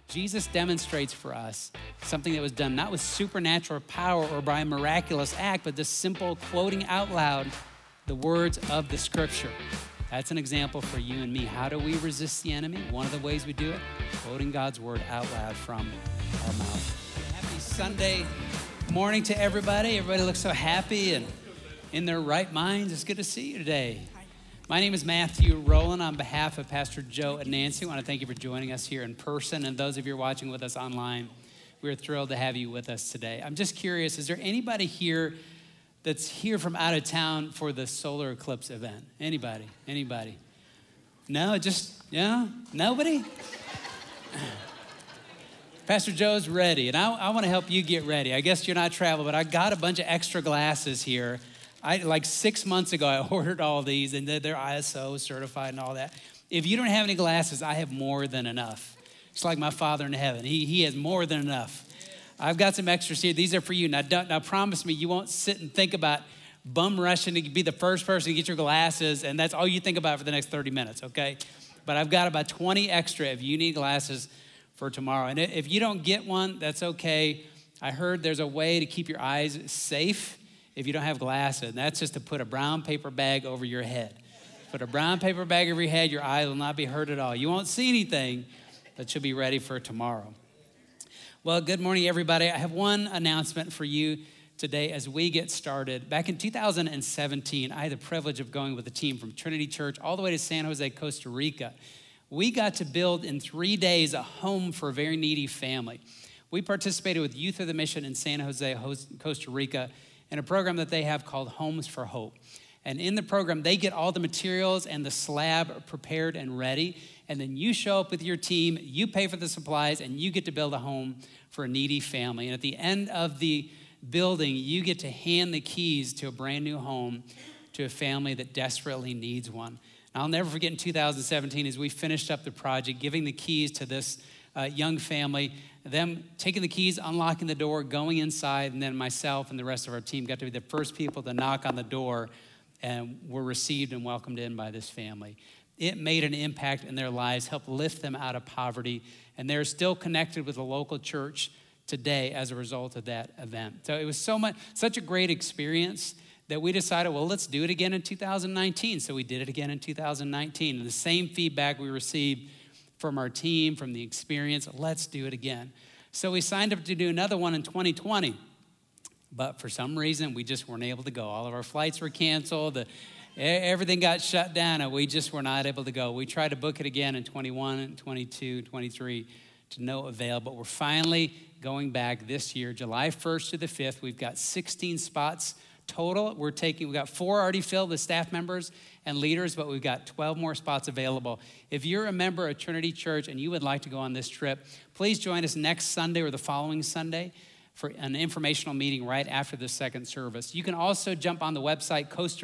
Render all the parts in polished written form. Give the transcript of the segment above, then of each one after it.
Jesus demonstrates for us something that was done not with supernatural power or by a miraculous act, but just simple quoting out loud the words of the scripture. That's an example for you and me. How do we resist the enemy? One of the ways we do it, quoting God's word out loud from our mouth. Happy Sunday morning to everybody. Everybody looks so happy and in their right minds. It's good to see you today. My name is Matthew Rowland. On behalf of Pastor Joe and Nancy, I want to thank you for joining us here in person. And those of you watching with us online, we're thrilled to have you with us today. I'm just curious, is there anybody here that's here from out of town for the solar eclipse event? Anybody? No, nobody? Pastor Joe's ready, and I want to help you get ready. I guess you're not traveling, but I got a bunch of extra glasses here. Like 6 months ago, I ordered all these, and they're ISO certified and all that. If you don't have any glasses, I have more than enough. It's like my Father in heaven. He has more than enough. I've got some extras here. These are for you. Now promise me you won't sit and think about bum rushing to be the first person to get your glasses, and that's all you think about for the next 30 minutes, okay? But I've got about 20 extra if you need glasses for tomorrow. And if you don't get one, that's okay. I heard there's a way to keep your eyes safe if you don't have glasses, and that's just to put a brown paper bag over your head. Put a brown paper bag over your head, your eyes will not be hurt at all. You won't see anything, but you'll be ready for tomorrow. Well, good morning, everybody. I have one announcement for you today as we get started. Back in 2017, I had the privilege of going with a team from Trinity Church all the way to San Jose, Costa Rica. We got to build in 3 days a home for a very needy family. We participated with Youth of the Mission in San Jose, Costa Rica, in a program that they have called Homes for Hope. And in the program, they get all the materials and the slab prepared and ready. And then you show up with your team, you pay for the supplies, and you get to build a home for a needy family. And at the end of the building, you get to hand the keys to a brand new home to a family that desperately needs one. And I'll never forget in 2017, as we finished up the project, giving the keys to this young family, them taking the keys, unlocking the door, going inside, and then myself and the rest of our team got to be the first people to knock on the door and were received and welcomed in by this family. It made an impact in their lives, helped lift them out of poverty, and they're still connected with the local church today as a result of that event. So it was such a great experience that we decided, well, let's do it again in 2019. So we did it again in 2019. And the same feedback we received from our team, from the experience, let's do it again. So we signed up to do another one in 2020. But for some reason, we just weren't able to go. All of our flights were canceled. Everything got shut down, and we just were not able to go. We tried to book it again in 21, 22, 23 to no avail. But we're finally going back this year, July 1st to the 5th. We've got 16 spots total. We've got 4 already filled with staff members and leaders, but we've got 12 more spots available. If you're a member of Trinity Church and you would like to go on this trip, please join us next Sunday or the following Sunday for an informational meeting right after the second service. You can also jump on the website,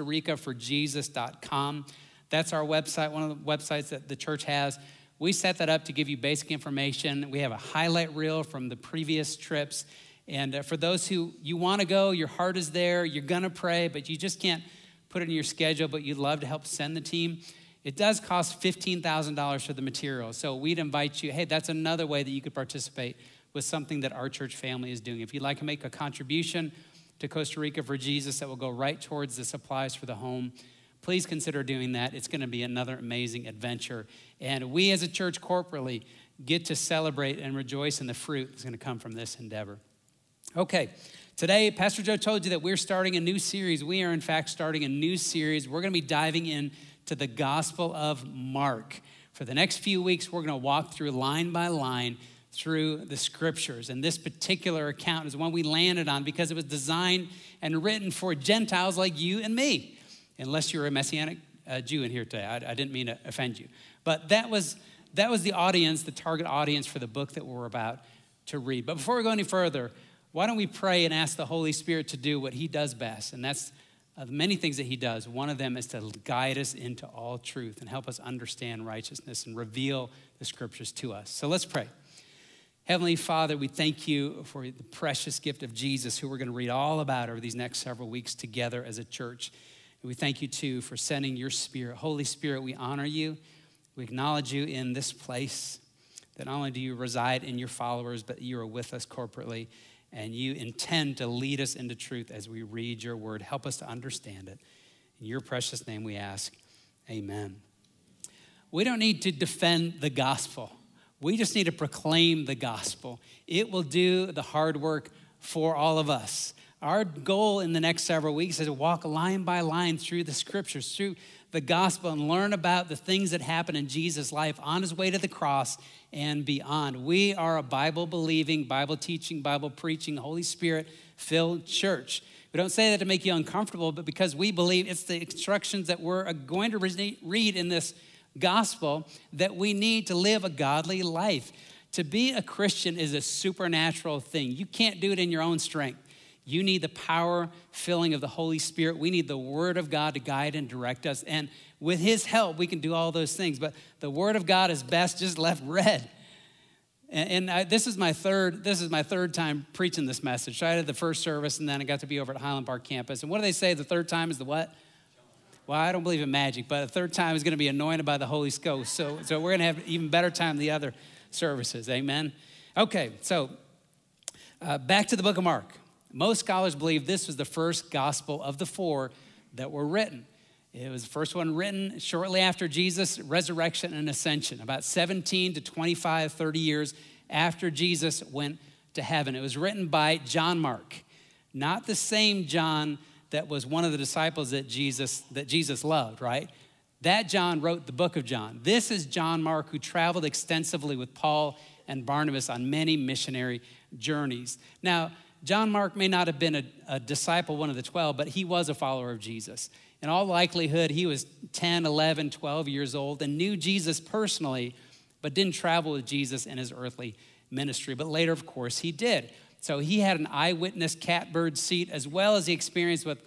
CostaRicaForJesus.com. That's our website, one of the websites that the church has. We set that up to give you basic information. We have a highlight reel from the previous trips. And for those who you want to go, your heart is there, you're going to pray, but you just can't put it in your schedule, but you'd love to help send the team. It does cost $15,000 for the materials. So we'd invite you, hey, that's another way that you could participate with something that our church family is doing. If you'd like to make a contribution to Costa Rica for Jesus that will go right towards the supplies for the home, please consider doing that. It's going to be another amazing adventure. And we as a church corporately get to celebrate and rejoice in the fruit that's going to come from this endeavor. Okay, today, Pastor Joe told you that we're starting a new series. We are, in fact, starting a new series. We're going to be diving into the Gospel of Mark. For the next few weeks, we're going to walk through line by line through the scriptures. And this particular account is one we landed on because it was designed and written for Gentiles like you and me, unless you're a Messianic Jew in here today. I didn't mean to offend you. But that was the audience, the target audience for the book that we're about to read. But before we go any further, why don't we pray and ask the Holy Spirit to do what he does best? And that's many things that he does. One of them is to guide us into all truth and help us understand righteousness and reveal the scriptures to us. So let's pray. Heavenly Father, we thank you for the precious gift of Jesus, who we're going to read all about over these next several weeks together as a church. And we thank you, too, for sending your Spirit. Holy Spirit, we honor you. We acknowledge you in this place. that not only do you reside in your followers, but you are with us corporately, and you intend to lead us into truth as we read your word. Help us to understand it. In your precious name we ask, amen. We don't need to defend the gospel. We just need to proclaim the gospel. It will do the hard work for all of us. Our goal in the next several weeks is to walk line by line through the scriptures, through the gospel, and learn about the things that happened in Jesus' life on his way to the cross and beyond. We are a Bible-believing, Bible-teaching, Bible-preaching, Holy Spirit-filled church. We don't say that to make you uncomfortable, but because we believe it's the instructions that we're going to read in this gospel that we need to live a godly life. To be a Christian is a supernatural thing. You can't do it in your own strength. You need the power filling of the Holy Spirit. We need the Word of God to guide and direct us. And with his help, we can do all those things. But the Word of God is best just left read. This is my third time preaching this message. So I did the first service, and then I got to be over at Highland Park campus. And what do they say? The third time is the what? Well, I don't believe in magic, but the third time is going to be anointed by the Holy Ghost. So we're going to have even better time than the other services. Amen? Okay, so back to the book of Mark. Most scholars believe this was the first gospel of the four that were written. It was the first one written shortly after Jesus' resurrection and ascension, about 17 to 25, 30 years after Jesus went to heaven. It was written by John Mark, not the same John that was one of the disciples that Jesus loved, right? That John wrote the book of John. This is John Mark, who traveled extensively with Paul and Barnabas on many missionary journeys. Now, John Mark may not have been a disciple, one of the 12, but he was a follower of Jesus. In all likelihood, he was 10, 11, 12 years old and knew Jesus personally, but didn't travel with Jesus in his earthly ministry. But later, of course, he did. So he had an eyewitness catbird seat, as well as the experience with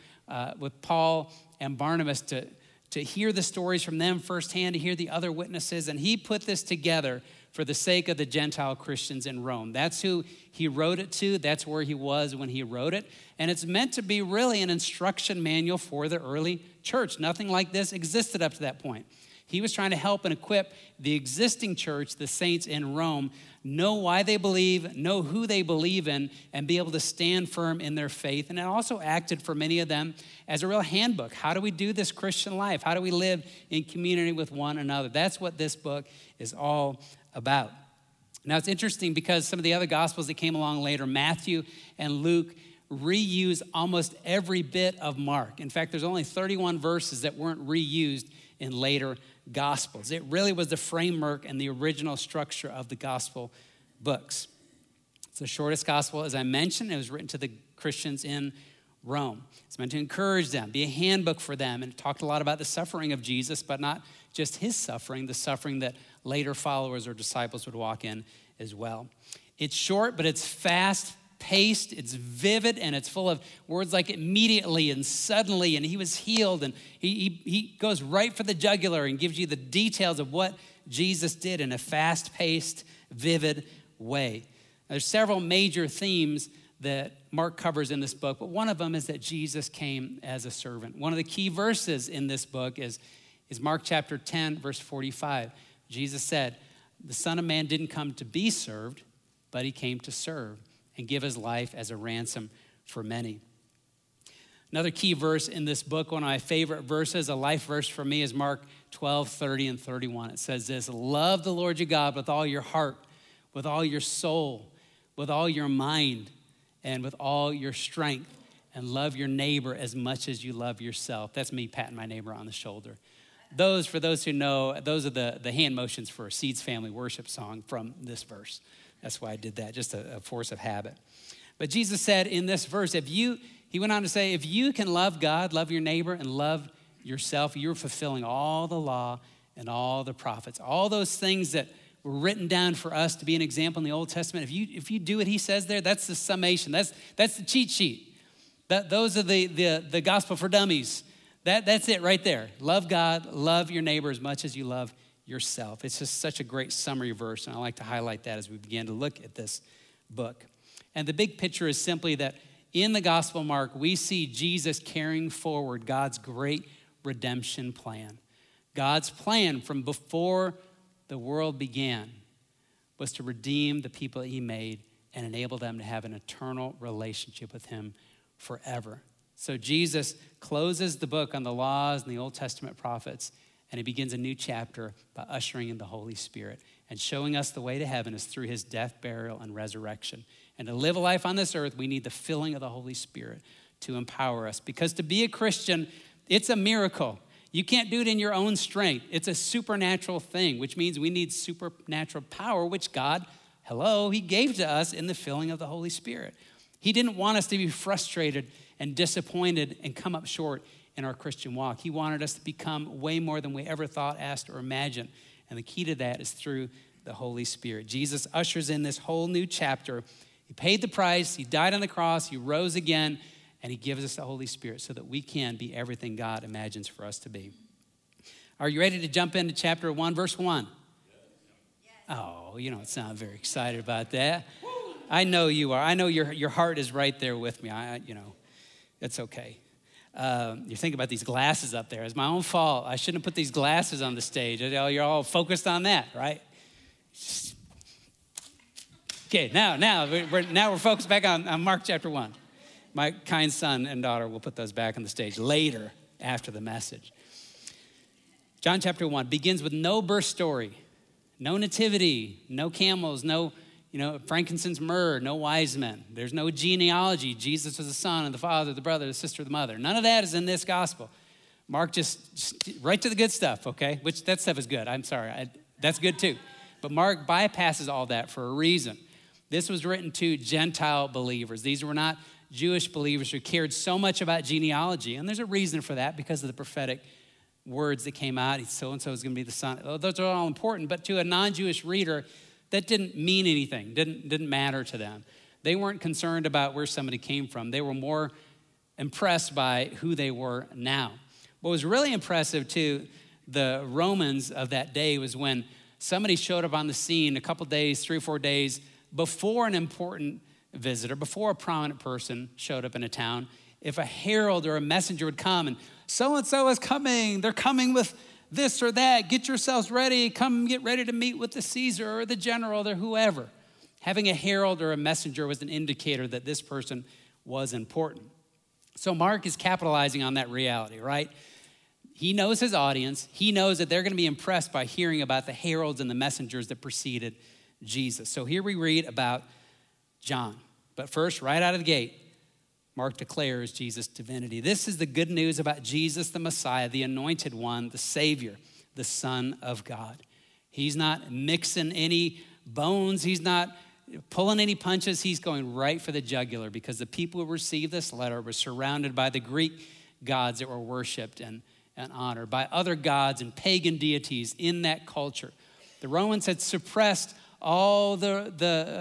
Paul and Barnabas to hear the stories from them firsthand, to hear the other witnesses. And he put this together for the sake of the Gentile Christians in Rome. That's who he wrote it to. That's where he was when he wrote it. And it's meant to be really an instruction manual for the early church. Nothing like this existed up to that point. He was trying to help and equip the existing church, the saints in Rome, know why they believe, know who they believe in, and be able to stand firm in their faith. And it also acted for many of them as a real handbook. How do we do this Christian life? How do we live in community with one another? That's what this book is all about. Now, it's interesting because some of the other gospels that came along later, Matthew and Luke, reuse almost every bit of Mark. In fact, there's only 31 verses that weren't reused in later gospels. It really was the framework and the original structure of the gospel books. It's the shortest gospel, as I mentioned. It was written to the Christians in Rome. It's meant to encourage them, be a handbook for them, and it talked a lot about the suffering of Jesus, but not just his suffering, the suffering that later followers or disciples would walk in as well. It's short, but it's fast-paced, it's vivid, and it's full of words like immediately and suddenly, and he was healed, and he goes right for the jugular and gives you the details of what Jesus did in a fast-paced, vivid way. There's several major themes that Mark covers in this book, but one of them is that Jesus came as a servant. One of the key verses in this book is Mark chapter 10, verse 45. Jesus said, "The Son of Man didn't come to be served, but he came to serve and give his life as a ransom for many." Another key verse in this book, one of my favorite verses, a life verse for me, is Mark 12, 30 and 31. It says this: "Love the Lord your God with all your heart, with all your soul, with all your mind, and with all your strength, and love your neighbor as much as you love yourself." That's me patting my neighbor on the shoulder. For those who know, those are the hand motions for a Seeds family worship song from this verse. That's why I did that, just a force of habit. But Jesus said in this verse, he went on to say, if you can love God, love your neighbor, and love yourself, you're fulfilling all the law and all the prophets. All those things that were written down for us to be an example in the Old Testament. If you do what he says there, that's the summation. That's the cheat sheet. Those are the gospel for dummies. That's it right there. Love God, love your neighbor as much as you love yourself. It's just such a great summary verse, and I like to highlight that as we begin to look at this book. And the big picture is simply that in the Gospel of Mark, we see Jesus carrying forward God's great redemption plan. God's plan from before the world began was to redeem the people that he made and enable them to have an eternal relationship with him forever. So Jesus closes the book on the laws and the Old Testament prophets, and he begins a new chapter by ushering in the Holy Spirit and showing us the way to heaven is through his death, burial, and resurrection. And to live a life on this earth, we need the filling of the Holy Spirit to empower us. Because to be a Christian, it's a miracle. You can't do it in your own strength. It's a supernatural thing, which means we need supernatural power, which God, he gave to us in the filling of the Holy Spirit. He didn't want us to be frustrated and disappointed and come up short in our Christian walk. He wanted us to become way more than we ever thought, asked, or imagined. And the key to that is through the Holy Spirit. Jesus ushers in this whole new chapter. He paid the price, he died on the cross, he rose again, and he gives us the Holy Spirit so that we can be everything God imagines for us to be. Are you ready to jump into chapter 1, verse 1? Yes. Oh, you don't sound very excited about that. I know you are. I know your heart is right there with me. It's okay. You're thinking about these glasses up there. It's my own fault. I shouldn't have put these glasses on the stage. You're all focused on that, right? Okay, now we're focused back on Mark chapter 1. My kind son and daughter will put those back on the stage later after the message. John chapter 1 begins with no birth story, no nativity, no camels, no frankincense, myrrh, no wise men. There's no genealogy. Jesus was the son and the father, the brother, the sister, the mother. None of that is in this gospel. Mark just right to the good stuff, okay? Which that stuff is good. I'm sorry. That's good too. But Mark bypasses all that for a reason. This was written to Gentile believers. These were not Jewish believers who cared so much about genealogy. And there's a reason for that because of the prophetic words that came out. So-and-so is going to be the son. Those are all important. But to a non-Jewish reader, that didn't mean anything, didn't matter to them. They weren't concerned about where somebody came from. They were more impressed by who they were now. What was really impressive to the Romans of that day was when somebody showed up on the scene a couple days, 3 or 4 days before an important visitor, before a prominent person showed up in a town. If a herald or a messenger would come and so-and-so is coming, they're coming with this or that, get yourselves ready, come get ready to meet with the Caesar or the general or whoever. Having a herald or a messenger was an indicator that this person was important. So Mark is capitalizing on that reality, right? He knows his audience. He knows that they're going to be impressed by hearing about the heralds and the messengers that preceded Jesus. So here we read about John. But first, right out of the gate, Mark declares Jesus' divinity. This is the good news about Jesus, the Messiah, the anointed one, the Savior, the Son of God. He's not mixing any bones. He's not pulling any punches. He's going right for the jugular because the people who received this letter were surrounded by the Greek gods that were worshiped and honored, by other gods and pagan deities in that culture. The Romans had suppressed all I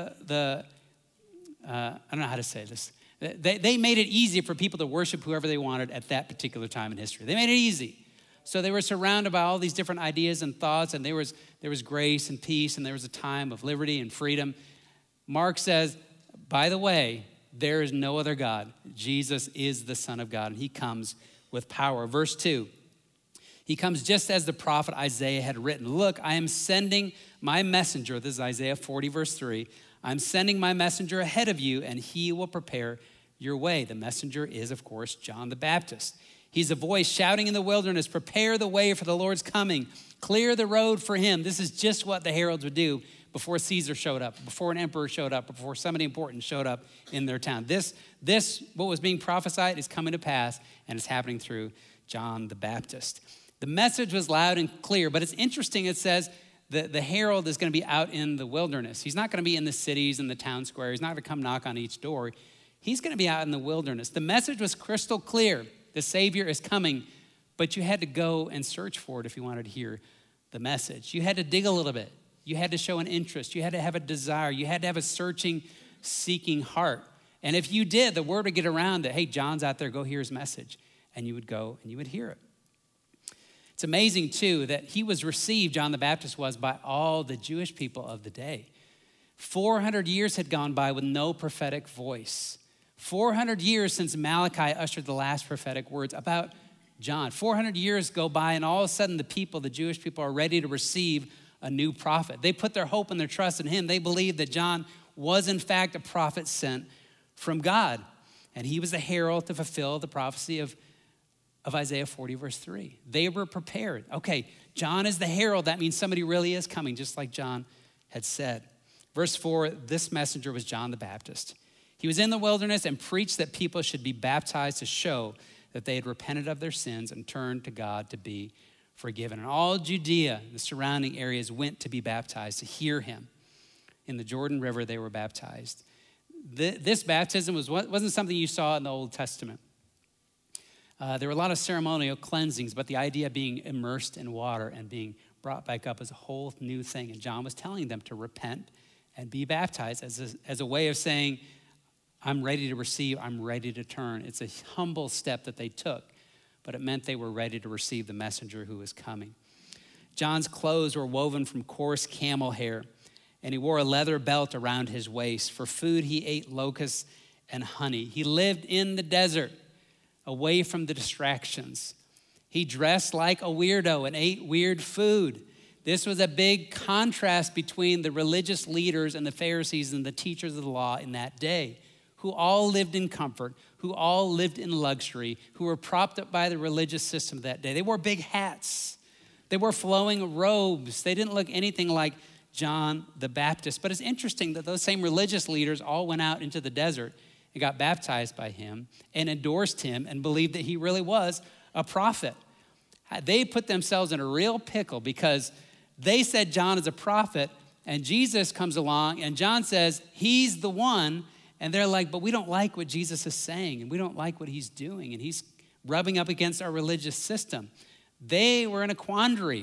don't know how to say this. They made it easy for people to worship whoever they wanted at that particular time in history. They made it easy. So they were surrounded by all these different ideas and thoughts, and there was grace and peace, and there was a time of liberty and freedom. Mark says, by the way, there is no other God. Jesus is the Son of God, and he comes with power. Verse 2, he comes just as the prophet Isaiah had written. Look, I am sending my messenger. This is Isaiah 40, verse 3. I'm sending my messenger ahead of you, and he will prepare your way. The messenger is, of course, John the Baptist. He's a voice shouting in the wilderness, prepare the way for the Lord's coming. Clear the road for him. This is just what the heralds would do before Caesar showed up, before an emperor showed up, before somebody important showed up in their town. This, what was being prophesied is coming to pass, and it's happening through John the Baptist. The message was loud and clear, but it's interesting. It says, the herald is going to be out in the wilderness. He's not going to be in the cities and the town square. He's not going to come knock on each door. He's going to be out in the wilderness. The message was crystal clear. The Savior is coming, but you had to go and search for it if you wanted to hear the message. You had to dig a little bit. You had to show an interest. You had to have a desire. You had to have a searching, seeking heart. And if you did, the word would get around that, hey, John's out there, go hear his message. And you would go and you would hear it. It's amazing, too, that he was received, John the Baptist was, by all the Jewish people of the day. 400 years had gone by with no prophetic voice. 400 years since Malachi ushered the last prophetic words about John. 400 years go by, and all of a sudden the Jewish people are ready to receive a new prophet. They put their hope and their trust in him. They believed that John was in fact a prophet sent from God. And he was the herald to fulfill the prophecy of Isaiah 40 verse 3. They were prepared. Okay, John is the herald. That means somebody really is coming, just like John had said. Verse 4, this messenger was John the Baptist. He was in the wilderness and preached that people should be baptized to show that they had repented of their sins and turned to God to be forgiven. And all Judea, the surrounding areas, went to be baptized, to hear him. In the Jordan River, they were baptized. This baptism wasn't something you saw in the Old Testament. There were a lot of ceremonial cleansings, but the idea of being immersed in water and being brought back up is a whole new thing. And John was telling them to repent and be baptized as a way of saying, I'm ready to receive, I'm ready to turn. It's a humble step that they took, but it meant they were ready to receive the messenger who was coming. John's clothes were woven from coarse camel hair, and he wore a leather belt around his waist. For food, he ate locusts and honey. He lived in the desert, away from the distractions. He dressed like a weirdo and ate weird food. This was a big contrast between the religious leaders and the Pharisees and the teachers of the law in that day, who all lived in comfort, who all lived in luxury, who were propped up by the religious system of that day. They wore big hats. They wore flowing robes. They didn't look anything like John the Baptist. But it's interesting that those same religious leaders all went out into the desert and got baptized by him and endorsed him and believed that he really was a prophet. They put themselves in a real pickle because they said John is a prophet, and Jesus comes along and John says he's the one. And they're like, but we don't like what Jesus is saying, and we don't like what he's doing, and he's rubbing up against our religious system. They were in a quandary.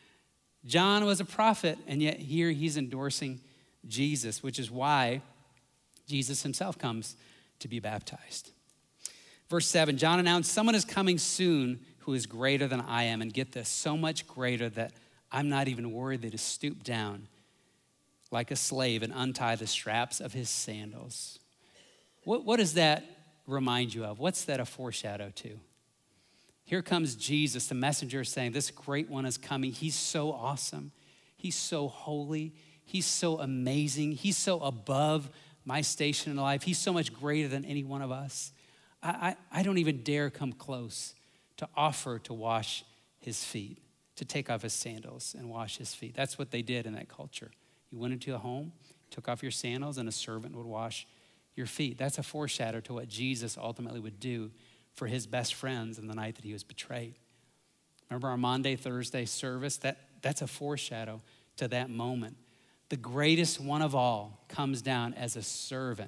John was a prophet, and yet here he's endorsing Jesus, which is why Jesus himself comes to be baptized. Verse 7, John announced, someone is coming soon who is greater than I am, and get this, so much greater that I'm not even worthy to stoop down like a slave and untie the straps of his sandals. What does that remind you of? What's that a foreshadow to? Here comes Jesus, the messenger, saying, this great one is coming. He's so awesome. He's so holy. He's so amazing. He's so above my station in life. He's so much greater than any one of us. I don't even dare come close to offer to wash his feet, to take off his sandals and wash his feet. That's what they did in that culture. You went into a home, took off your sandals, and a servant would wash your feet. That's a foreshadow to what Jesus ultimately would do for his best friends in the night that he was betrayed. Remember our Maundy, Thursday service? That's a foreshadow to that moment. The greatest one of all comes down as a servant.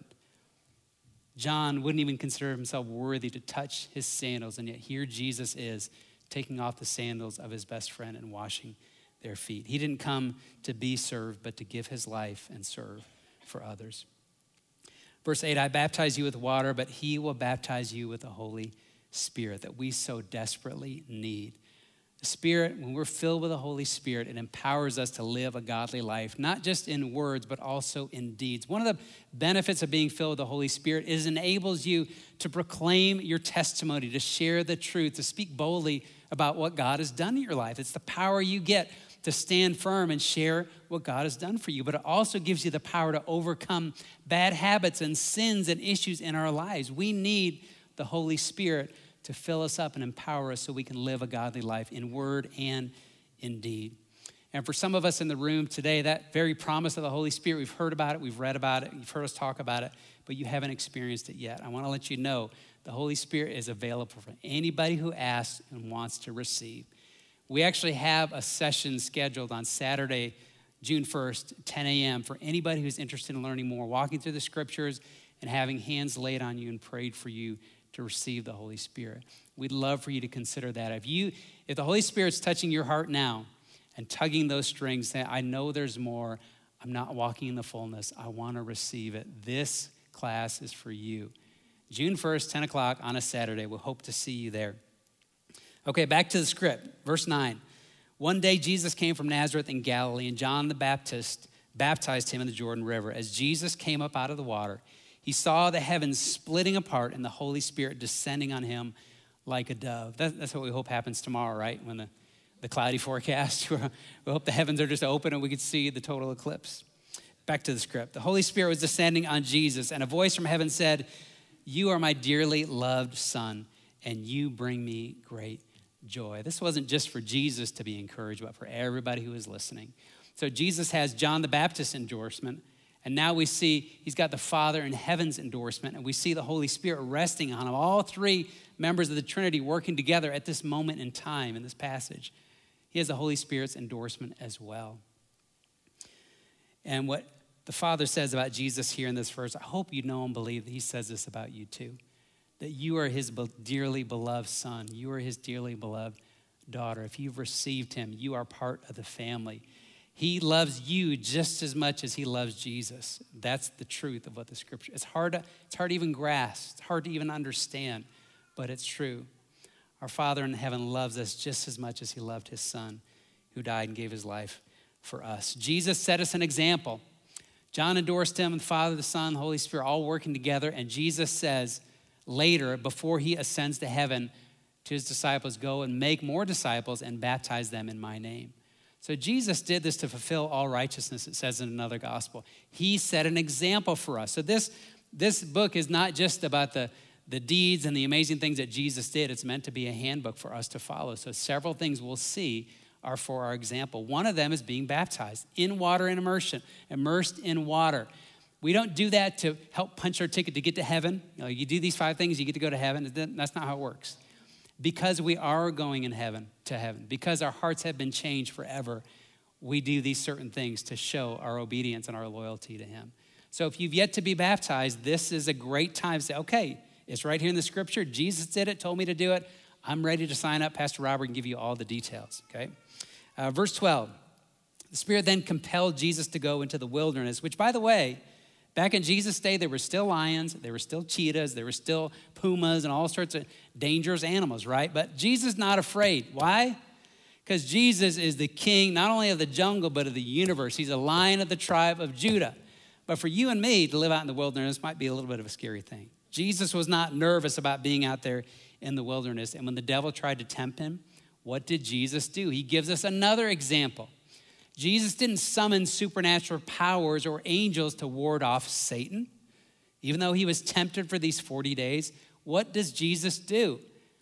John wouldn't even consider himself worthy to touch his sandals, and yet here Jesus is taking off the sandals of his best friend and washing their feet. He didn't come to be served, but to give his life and serve for others. Verse 8, I baptize you with water, but he will baptize you with the Holy Spirit that we so desperately need. The Spirit, when we're filled with the Holy Spirit, it empowers us to live a godly life, not just in words, but also in deeds. One of the benefits of being filled with the Holy Spirit is it enables you to proclaim your testimony, to share the truth, to speak boldly about what God has done in your life. It's the power you get to stand firm and share what God has done for you. But it also gives you the power to overcome bad habits and sins and issues in our lives. We need the Holy Spirit to fill us up and empower us so we can live a godly life in word and in deed. And for some of us in the room today, that very promise of the Holy Spirit, we've heard about it, we've read about it, you've heard us talk about it, but you haven't experienced it yet. I want to let you know the Holy Spirit is available for anybody who asks and wants to receive. We actually have a session scheduled on Saturday, June 1st, 10 a.m. for anybody who's interested in learning more, walking through the scriptures and having hands laid on you and prayed for you to receive the Holy Spirit. We'd love for you to consider that. If the Holy Spirit's touching your heart now and tugging those strings, saying, I know there's more, I'm not walking in the fullness, I want to receive it, this class is for you. June 1st, 10 o'clock on a Saturday. We'll hope to see you there. Okay, back to the script. Verse 9. One day Jesus came from Nazareth in Galilee, and John the Baptist baptized him in the Jordan River. As Jesus came up out of the water, he saw the heavens splitting apart and the Holy Spirit descending on him like a dove. That's what we hope happens tomorrow, right? When the the cloudy forecast. We hope the heavens are just open and we could see the total eclipse. Back to the script. The Holy Spirit was descending on Jesus, and a voice from heaven said, "You are my dearly loved son, and you bring me great joy." This wasn't just for Jesus to be encouraged, but for everybody who was listening. So Jesus has John the Baptist's endorsement, and now we see he's got the Father in heaven's endorsement, and we see the Holy Spirit resting on him. All three members of the Trinity working together at this moment in time in this passage. He has the Holy Spirit's endorsement as well. And what the Father says about Jesus here in this verse, I hope you know and believe that he says this about you too, that you are his dearly beloved son. You are his dearly beloved daughter. If you've received him, you are part of the family. He loves you just as much as he loves Jesus. That's the truth of what the scripture, it's hard to even grasp. It's hard to even understand, but it's true. Our Father in heaven loves us just as much as he loved his son who died and gave his life for us. Jesus set us an example. John endorsed him, and the Father, the Son, the Holy Spirit all working together. And Jesus says later, before he ascends to heaven, to his disciples, "Go and make more disciples and baptize them in my name." So Jesus did this to fulfill all righteousness, it says in another gospel. He set an example for us. So this book is not just about the deeds and the amazing things that Jesus did. It's meant to be a handbook for us to follow. So several things we'll see are for our example. One of them is being baptized in water and immersion, immersed in water. We don't do that to help punch our ticket to get to heaven. You do these 5 things, you get to go to heaven. That's not how it works. Because we are going to heaven, because our hearts have been changed forever, we do these certain things to show our obedience and our loyalty to him. So if you've yet to be baptized, this is a great time to say, okay, it's right here in the scripture. Jesus did it, told me to do it. I'm ready to sign up. Pastor Robert can give you all the details, okay? Verse 12, the Spirit then compelled Jesus to go into the wilderness, which, by the way, back in Jesus' day, there were still lions, there were still cheetahs, there were still pumas and all sorts of dangerous animals, right? But Jesus is not afraid. Why? Because Jesus is the king, not only of the jungle, but of the universe. He's a lion of the tribe of Judah. But for you and me to live out in the wilderness might be a little bit of a scary thing. Jesus was not nervous about being out there in the wilderness. And when the devil tried to tempt him, what did Jesus do? He gives us another example. Jesus didn't summon supernatural powers or angels to ward off Satan. Even though he was tempted for these 40 days, what does Jesus do?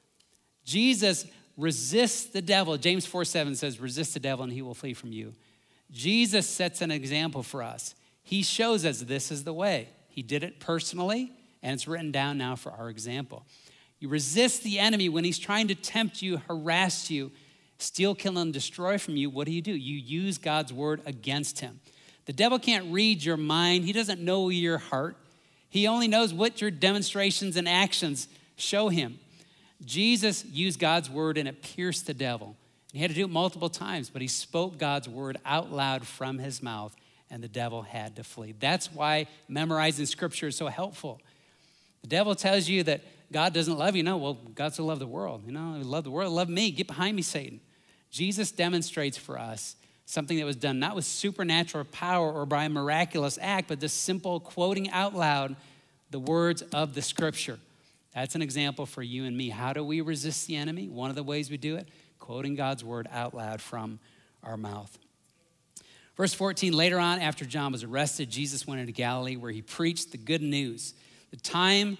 Jesus resists the devil. James 4:7 says, "Resist the devil and he will flee from you." Jesus sets an example for us. He shows us this is the way. He did it personally, and it's written down now for our example. You resist the enemy when he's trying to tempt you, harass you, steal, kill, and destroy from you. What do? You use God's word against him. The devil can't read your mind. He doesn't know your heart. He only knows what your demonstrations and actions show him. Jesus used God's word and it pierced the devil. He had to do it multiple times, but he spoke God's word out loud from his mouth, and the devil had to flee. That's why memorizing scripture is so helpful. The devil tells you that God doesn't love you. No, well, God so loved the world. He loved the world, love me. Get behind me, Satan. Jesus demonstrates for us something that was done not with supernatural power or by a miraculous act, but this simple quoting out loud the words of the scripture. That's an example for you and me. How do we resist the enemy? One of the ways we do it, quoting God's word out loud from our mouth. Verse 14, later on, after John was arrested, Jesus went into Galilee where he preached the good news. The time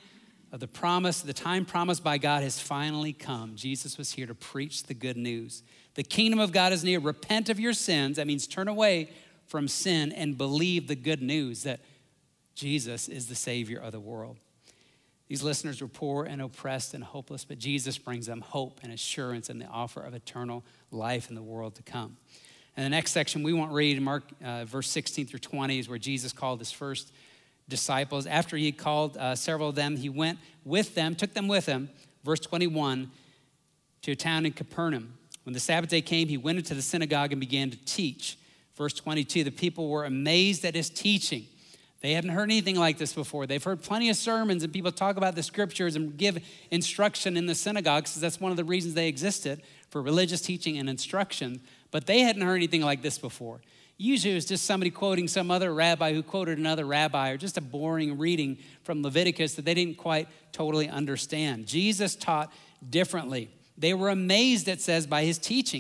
promised by God has finally come. Jesus was here to preach the good news. The kingdom of God is near. Repent of your sins. That means turn away from sin and believe the good news that Jesus is the Savior of the world. These listeners were poor and oppressed and hopeless, but Jesus brings them hope and assurance and the offer of eternal life in the world to come. And the next section we won't read, Mark verse 16 through 20, is where Jesus called his first disciples. After he called several of them, he went with them, took them with him, verse 21, to a town in Capernaum. When the Sabbath day came, he went into the synagogue and began to teach. Verse 22, the people were amazed at his teaching. They hadn't heard anything like this before. They've heard plenty of sermons and people talk about the scriptures and give instruction in the synagogues, because that's one of the reasons they existed, for religious teaching and instruction. But they hadn't heard anything like this before. Usually it was just somebody quoting some other rabbi who quoted another rabbi, or just a boring reading from Leviticus that they didn't quite totally understand. Jesus taught differently. They were amazed, it says, by his teaching,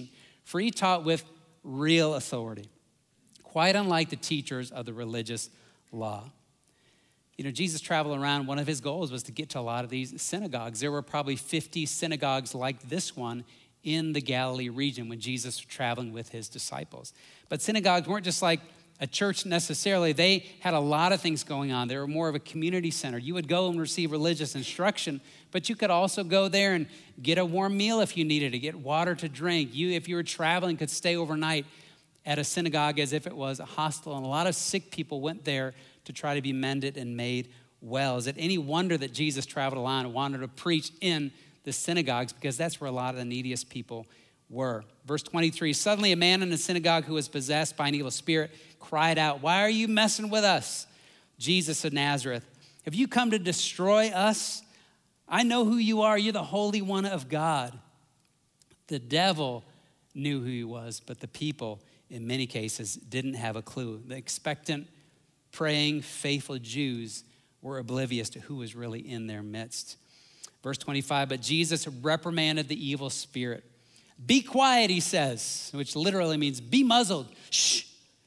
for he taught with real authority, quite unlike the teachers of the religious law. You know, Jesus traveled around. One of his goals was to get to a lot of these synagogues. There were probably 50 synagogues like this one in the Galilee region when Jesus was traveling with his disciples. But synagogues weren't just like a church necessarily. They had a lot of things going on. They were more of a community center. You would go and receive religious instruction, but you could also go there and get a warm meal if you needed to, get water to drink. You, if you were traveling, could stay overnight at a synagogue as if it was a hostel. And a lot of sick people went there to try to be mended and made well. Is it any wonder that Jesus traveled around and wanted to preach in the synagogues, because that's where a lot of the neediest people were. Verse 23, suddenly a man in the synagogue who was possessed by an evil spirit cried out, "Why are you messing with us, Jesus of Nazareth? Have you come to destroy us? I know who you are. You're the Holy One of God." The devil knew who he was, but the people, in many cases, didn't have a clue. The expectant, praying, faithful Jews were oblivious to who was really in their midst. Verse 25, but Jesus reprimanded the evil spirit. "Be quiet," he says, which literally means be muzzled. Shh.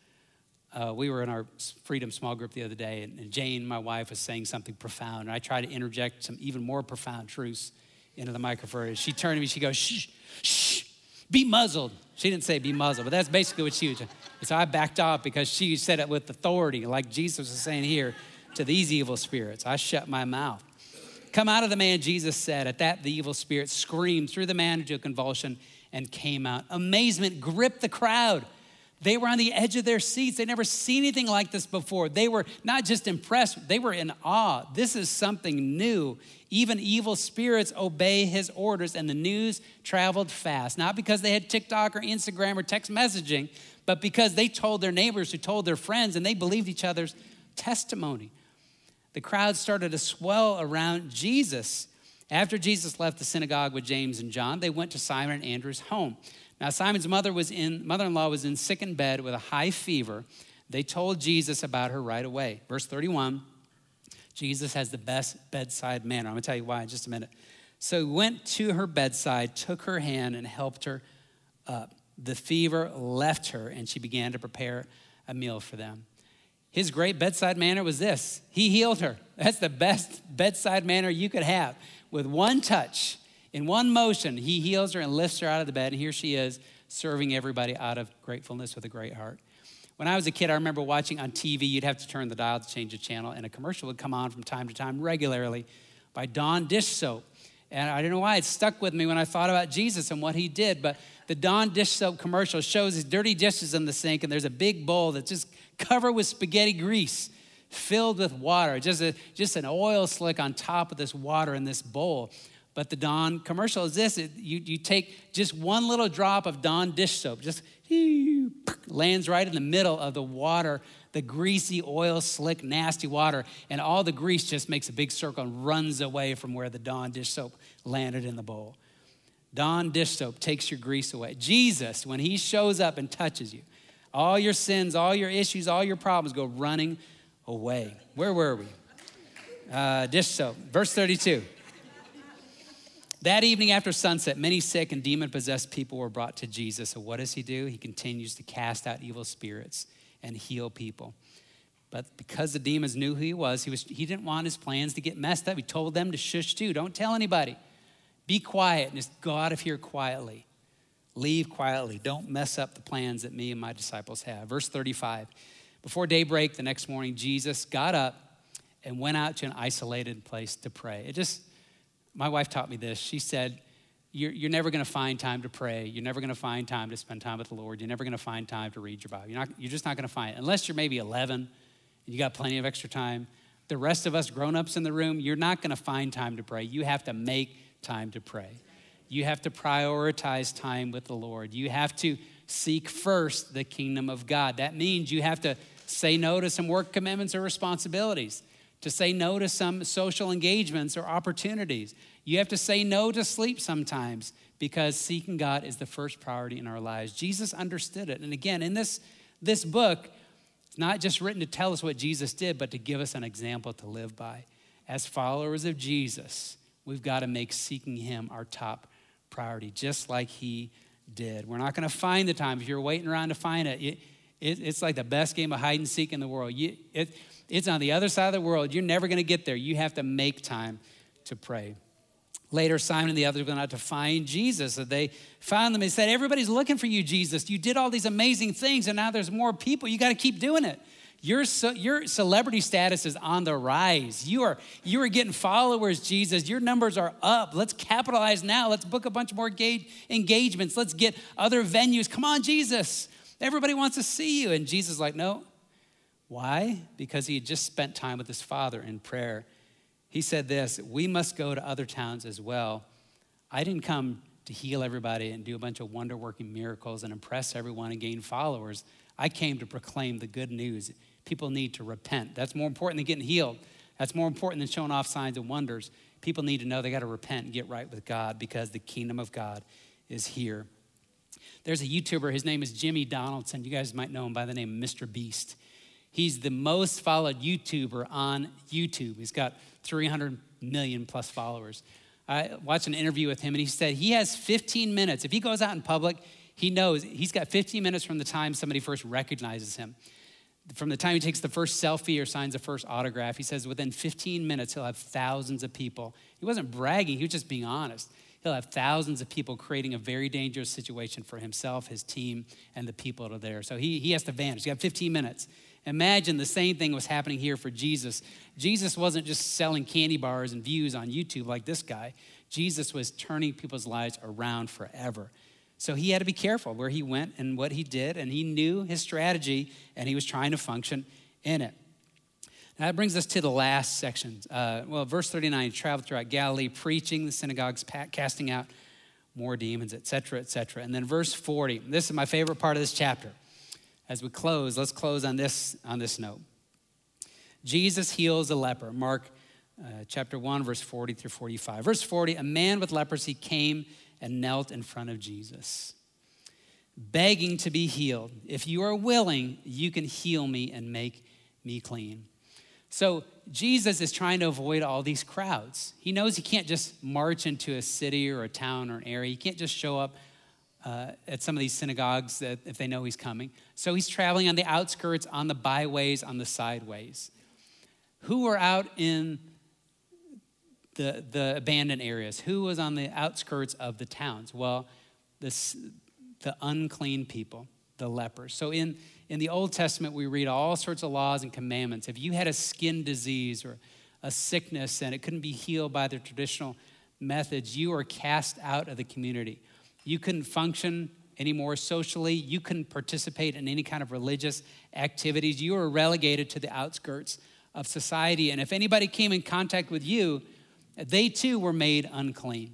We were in our Freedom small group the other day, and Jane, my wife, was saying something profound, and I tried to interject some even more profound truths into the microphone. She turned to me, she goes, "Shh, shh, be muzzled." She didn't say be muzzled, but that's basically what she was. So I backed off because she said it with authority, like Jesus is saying here to these evil spirits. I shut my mouth. "Come out of the man," Jesus said. At that, the evil spirit screamed, threw the man into a convulsion, and came out. Amazement gripped the crowd. They were on the edge of their seats. They'd never seen anything like this before. They were not just impressed, they were in awe. This is something new. Even evil spirits obey his orders, and the news traveled fast. Not because they had TikTok or Instagram or text messaging, but because they told their neighbors who told their friends, and they believed each other's testimony. The crowd started to swell around Jesus. After Jesus left the synagogue with James and John, they went to Simon and Andrew's home. Now, Simon's mother-in-law was in sick in bed with a high fever. They told Jesus about her right away. Verse 31, Jesus has the best bedside manner. I'm going to tell you why in just a minute. So he went to her bedside, took her hand, and helped her up. The fever left her, and she began to prepare a meal for them. His great bedside manner was this. He healed her. That's the best bedside manner you could have. With one touch, in one motion, he heals her and lifts her out of the bed. And here she is serving everybody out of gratefulness with a great heart. When I was a kid, I remember watching on TV. You'd have to turn the dial to change the channel. And a commercial would come on from time to time regularly by Dawn dish soap. And I don't know why it stuck with me when I thought about Jesus and what he did. But the Dawn dish soap commercial shows these dirty dishes in the sink. And there's a big bowl that's just covered with spaghetti grease, filled with water, just an oil slick on top of this water in this bowl. But the Dawn commercial is this. You take just one little drop of Dawn dish soap, just lands right in the middle of the water, the greasy, oil slick, nasty water, and all the grease just makes a big circle and runs away from where the Dawn dish soap landed in the bowl. Dawn dish soap takes your grease away. Jesus, when he shows up and touches you, all your sins, all your issues, all your problems go running away. Where were we? Dish soap. Verse 32. That evening after sunset, many sick and demon-possessed people were brought to Jesus. So what does he do? He continues to cast out evil spirits and heal people. But because the demons knew who he was, he didn't want his plans to get messed up. He told them to shush too. Don't tell anybody. Be quiet and just go out of here quietly. Leave quietly. Don't mess up the plans that me and my disciples have. Verse 35. Before daybreak the next morning, Jesus got up and went out to an isolated place to pray. My wife taught me this. She said, you're never going to find time to pray. You're never going to find time to spend time with the Lord. You're never going to find time to read your Bible. You're just not going to find it. Unless you're maybe 11 and you got plenty of extra time. The rest of us grown-ups in the room, you're not going to find time to pray. You have to make time to pray. You have to prioritize time with the Lord. You have to seek first the kingdom of God. That means you have to say no to some work commitments or responsibilities, to say no to some social engagements or opportunities. You have to say no to sleep sometimes because seeking God is the first priority in our lives. Jesus understood it. And again, in this book, it's not just written to tell us what Jesus did, but to give us an example to live by. As followers of Jesus, we've got to make seeking him our top priority, just like he did. We're not going to find the time. If you're waiting around to find it, it's like the best game of hide and seek in the world. It's on the other side of the world. You're never going to get there. You have to make time to pray. Later, Simon and the others went out to find Jesus. So they found them and said, everybody's looking for you, Jesus. You did all these amazing things, and now there's more people. You got to keep doing it. Your celebrity status is on the rise. You are getting followers, Jesus. Your numbers are up. Let's capitalize now. Let's book a bunch more engagements. Let's get other venues. Come on, Jesus. Everybody wants to see you. And Jesus is like, no. Why? Because he had just spent time with his Father in prayer. He said this, we must go to other towns as well. I didn't come to heal everybody and do a bunch of wonder-working miracles and impress everyone and gain followers. I came to proclaim the good news. People need to repent. That's more important than getting healed. That's more important than showing off signs and wonders. People need to know they got to repent and get right with God because the kingdom of God is here. There's a YouTuber, his name is Jimmy Donaldson. You guys might know him by the name of Mr. Beast. He's the most followed YouTuber on YouTube. He's got 300 million plus followers. I watched an interview with him and he said he has 15 minutes. If he goes out in public, he knows he's got 15 minutes from the time somebody first recognizes him. From the time he takes the first selfie or signs the first autograph, he says within 15 minutes, he'll have thousands of people. He wasn't bragging, he was just being honest. He'll have thousands of people creating a very dangerous situation for himself, his team, and the people that are there. So he has to vanish. He got 15 minutes. Imagine the same thing was happening here for Jesus. Jesus wasn't just selling candy bars and views on YouTube like this guy. Jesus was turning people's lives around forever. So he had to be careful where he went and what he did, and he knew his strategy, and he was trying to function in it. Now that brings us to the last section. Verse 39, he traveled throughout Galilee, preaching the synagogues, casting out more demons, et cetera, et cetera. And then verse 40, this is my favorite part of this chapter. As we close, let's close on this note. Jesus heals a leper. Mark chapter 1, verse 40 through 45. Verse 40, a man with leprosy came and knelt in front of Jesus, begging to be healed. If you are willing, you can heal me and make me clean. So Jesus is trying to avoid all these crowds. He knows he can't just march into a city or a town or an area. He can't just show up at some of these synagogues if they know he's coming. So he's traveling on the outskirts, on the byways, on the sideways. Who were out in the abandoned areas? Who was on the outskirts of the towns? Well, the unclean people, the lepers. So in the Old Testament, we read all sorts of laws and commandments. If you had a skin disease or a sickness and it couldn't be healed by the traditional methods, you were cast out of the community. You couldn't function anymore socially. You couldn't participate in any kind of religious activities. You were relegated to the outskirts of society. And if anybody came in contact with you, they too were made unclean.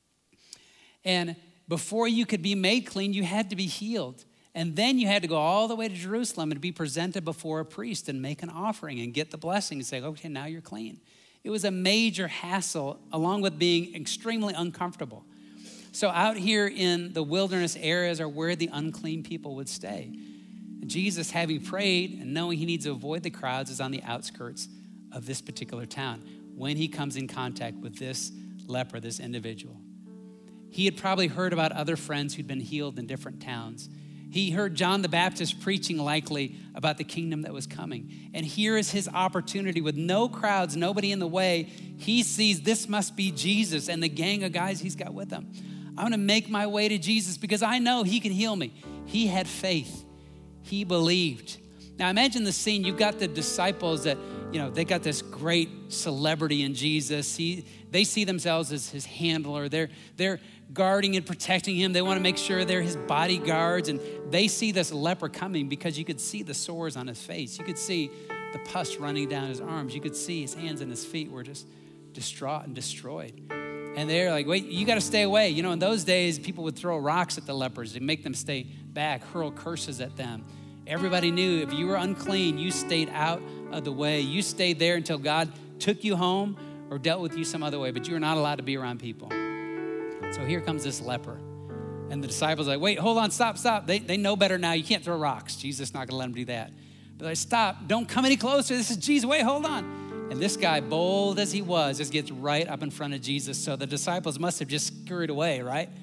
And before you could be made clean, you had to be healed. And then you had to go all the way to Jerusalem and be presented before a priest and make an offering and get the blessing and say, okay, now you're clean. It was a major hassle along with being extremely uncomfortable. So out here in the wilderness areas are where the unclean people would stay. Jesus, having prayed and knowing he needs to avoid the crowds, is on the outskirts of this particular town when he comes in contact with this leper, this individual. He had probably heard about other friends who'd been healed in different towns. He heard John the Baptist preaching likely about the kingdom that was coming. And here is his opportunity with no crowds, nobody in the way. He sees this must be Jesus and the gang of guys he's got with him. I'm gonna make my way to Jesus because I know he can heal me. He had faith. He believed. Now imagine the scene. You've got the disciples that, they got this great celebrity in Jesus. They see themselves as his handler. They're guarding and protecting him. They want to make sure they're his bodyguards. And they see this leper coming because you could see the sores on his face. You could see the pus running down his arms. You could see his hands and his feet were just distraught and destroyed. And they're like, wait, you got to stay away. In those days, people would throw rocks at the lepers to make them stay back, hurl curses at them. Everybody knew if you were unclean, you stayed out of the way. You stayed there until God took you home or dealt with you some other way, but you were not allowed to be around people. So here comes this leper. And the disciples are like, wait, hold on, stop. They know better now. You can't throw rocks. Jesus is not going to let them do that. But they stop. Don't come any closer. This is Jesus. Wait, hold on. And this guy, bold as he was, just gets right up in front of Jesus. So the disciples must have just scurried away, right?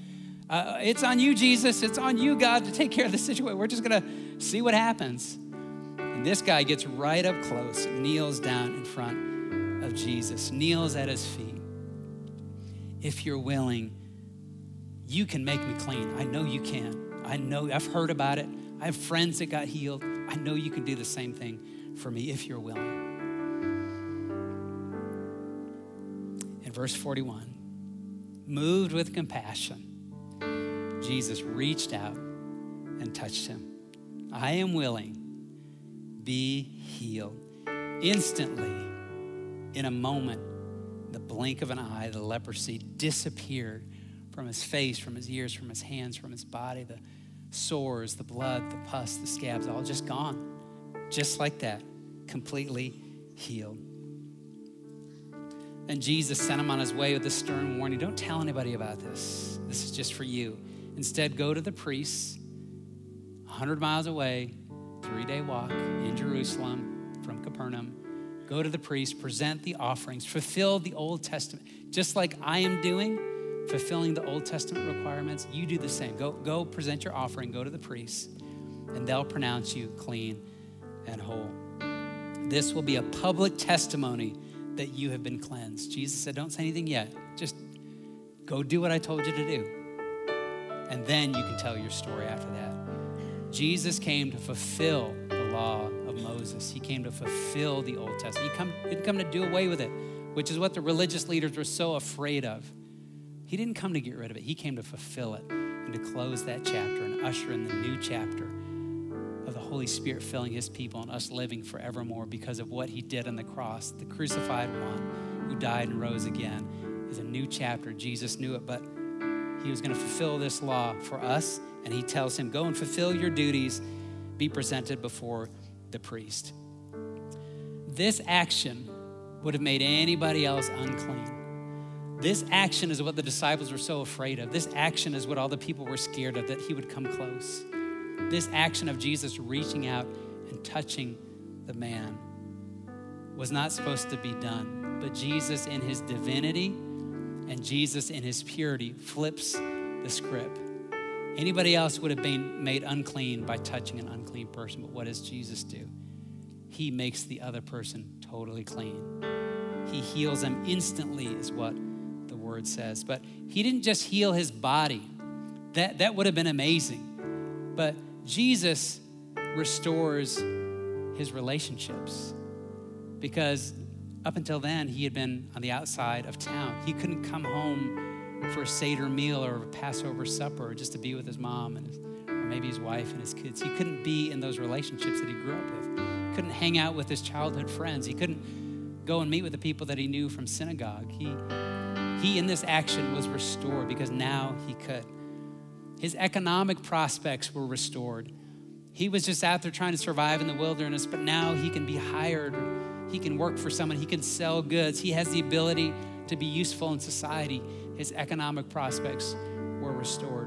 It's on you, Jesus. It's on you, God, to take care of the situation. We're just going to see what happens. And this guy gets right up close, kneels down in front of Jesus, kneels at his feet. If you're willing, you can make me clean. I know you can. I know, I've heard about it. I have friends that got healed. I know you can do the same thing for me if you're willing. In verse 41, moved with compassion, Jesus reached out and touched him. I am willing, be healed. Instantly, in a moment, the blink of an eye, the leprosy disappeared from his face, from his ears, from his hands, from his body. The sores, the blood, the pus, the scabs, all just gone. Just like that, completely healed. And Jesus sent him on his way with a stern warning. Don't tell anybody about this. This is just for you. Instead, go to the priests 100 miles away, 3-day walk in Jerusalem from Capernaum. Go to the priest, present the offerings, fulfill the Old Testament. Just like I am doing, fulfilling the Old Testament requirements, you do the same. Go present your offering, go to the priest, and they'll pronounce you clean and whole. This will be a public testimony that you have been cleansed. Jesus said, don't say anything yet. Just go do what I told you to do. And then you can tell your story after that. Jesus came to fulfill the law of Moses. He came to fulfill the Old Testament. He didn't come to do away with it, which is what the religious leaders were so afraid of. He didn't come to get rid of it. He came to fulfill it and to close that chapter and usher in the new chapter of the Holy Spirit filling his people and us living forevermore because of what he did on the cross. The crucified one who died and rose again is a new chapter. Jesus knew it, but he was going to fulfill this law for us, and he tells him, go and fulfill your duties, be presented before the priest. This action would have made anybody else unclean. This action is what the disciples were so afraid of. This action is what all the people were scared of, that he would come close. This action of Jesus reaching out and touching the man was not supposed to be done. But Jesus in his divinity and Jesus in his purity flips the script. Anybody else would have been made unclean by touching an unclean person. But what does Jesus do? He makes the other person totally clean. He heals them instantly is what the word says. But he didn't just heal his body. That would have been amazing. But Jesus restores his relationships, because up until then, he had been on the outside of town. He couldn't come home for a Seder meal or a Passover supper or just to be with his mom or maybe his wife and his kids. He couldn't be in those relationships that he grew up with. He couldn't hang out with his childhood friends. He couldn't go and meet with the people that he knew from synagogue. He in this action was restored because now he could. His economic prospects were restored. He was just out there trying to survive in the wilderness, but now he can be hired. He can work for someone. He can sell goods. He has the ability to be useful in society. His economic prospects were restored.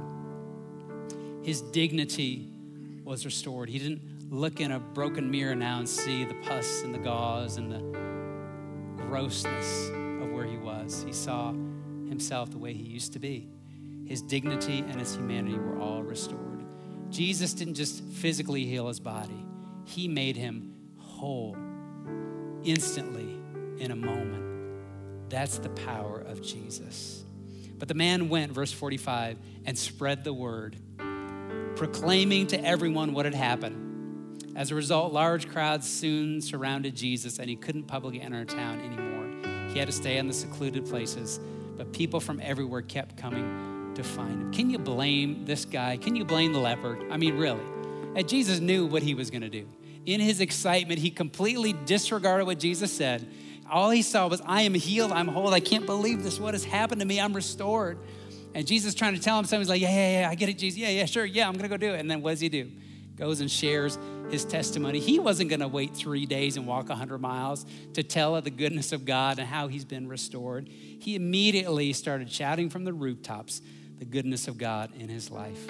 His dignity was restored. He didn't look in a broken mirror now and see the pus and the gauze and the grossness of where he was. He saw himself the way he used to be. His dignity and his humanity were all restored. Jesus didn't just physically heal his body. He made him whole instantly in a moment. That's the power of Jesus. But the man went, verse 45, and spread the word, proclaiming to everyone what had happened. As a result, large crowds soon surrounded Jesus, and he couldn't publicly enter town anymore. He had to stay in the secluded places, but people from everywhere kept coming to find him. Can you blame this guy? Can you blame the leper? I mean, really. And Jesus knew what he was going to do. In his excitement, he completely disregarded what Jesus said. All he saw was, I am healed, I'm whole, I can't believe this, what has happened to me, I'm restored. And Jesus trying to tell him something, he's like, yeah, I get it, Jesus, yeah, sure, yeah, I'm gonna go do it. And then what does he do? Goes and shares his testimony. He wasn't gonna wait 3 days and walk 100 miles to tell of the goodness of God and how he's been restored. He immediately started shouting from the rooftops the goodness of God in his life.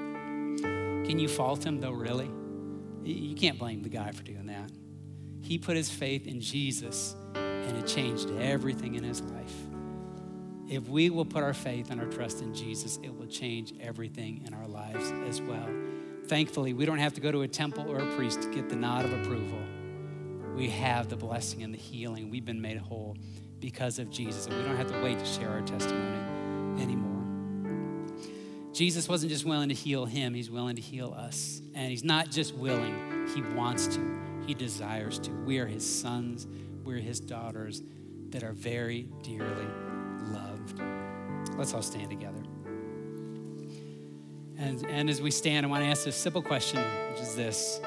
Can you fault him though, really? You can't blame the guy for doing that. He put his faith in Jesus and it changed everything in his life. If we will put our faith and our trust in Jesus, it will change everything in our lives as well. Thankfully, we don't have to go to a temple or a priest to get the nod of approval. We have the blessing and the healing. We've been made whole because of Jesus, and we don't have to wait to share our testimony anymore. Jesus wasn't just willing to heal him, he's willing to heal us. And he's not just willing, he wants to, he desires to. We are his sons, we're his daughters that are very dearly loved. Let's all stand together. And as we stand, I want to ask a simple question, which is this.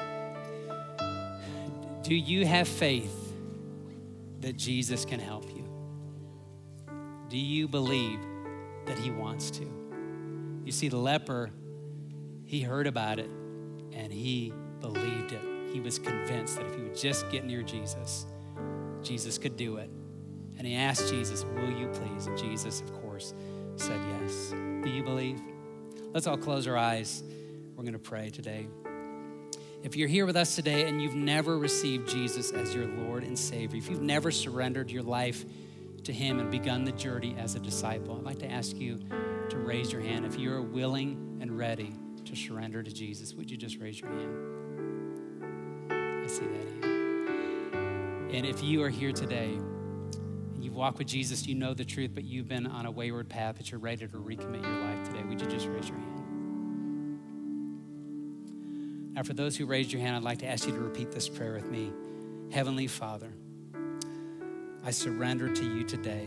Do you have faith that Jesus can help you? Do you believe that he wants to? You see, the leper, he heard about it and he believed it. He was convinced that if he would just get near Jesus, Jesus could do it. And he asked Jesus, will you please? And Jesus, of course, said yes. Do you believe? Let's all close our eyes. We're going to pray today. If you're here with us today and you've never received Jesus as your Lord and Savior, if you've never surrendered your life to him and begun the journey as a disciple, I'd like to ask you to raise your hand. If you're willing and ready to surrender to Jesus, would you just raise your hand? I see that hand. And if you are here today, you've walked with Jesus, you know the truth, but you've been on a wayward path, but you're ready to recommit your life today, would you just raise your hand? Now, for those who raised your hand, I'd like to ask you to repeat this prayer with me. Heavenly Father, I surrender to you today,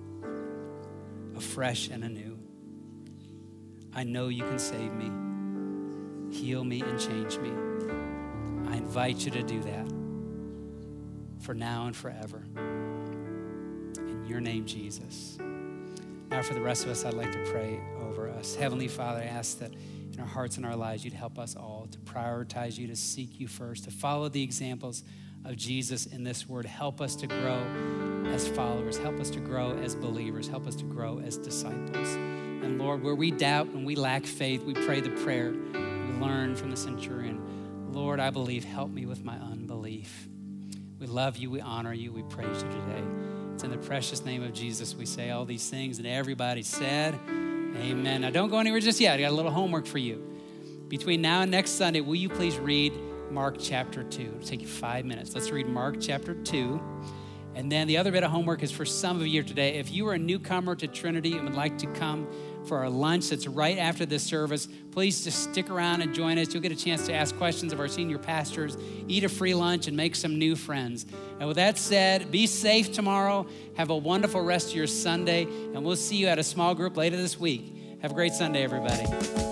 afresh and anew. I know you can save me, heal me, and change me. I invite you to do that for now and forever. Your name, Jesus. Now for the rest of us, I'd like to pray over us. Heavenly Father, I ask that in our hearts and our lives, you'd help us all to prioritize you, to seek you first, to follow the examples of Jesus in this word. Help us to grow as followers. Help us to grow as believers. Help us to grow as disciples. And Lord, where we doubt and we lack faith, we pray the prayer we learned from the centurion. Lord, I believe, help me with my unbelief. We love you, we honor you, we praise you today. It's in the precious name of Jesus we say all these things, and everybody said, amen. Now don't go anywhere just yet. I got a little homework for you. Between now and next Sunday, will you please read Mark chapter 2? It'll take you 5 minutes. Let's read Mark chapter 2. And then the other bit of homework is for some of you today. If you are a newcomer to Trinity and would like to come for our lunch that's right after this service, please just stick around and join us. You'll get a chance to ask questions of our senior pastors, eat a free lunch, and make some new friends. And with that said, be safe tomorrow. Have a wonderful rest of your Sunday, and we'll see you at a small group later this week. Have a great Sunday, everybody.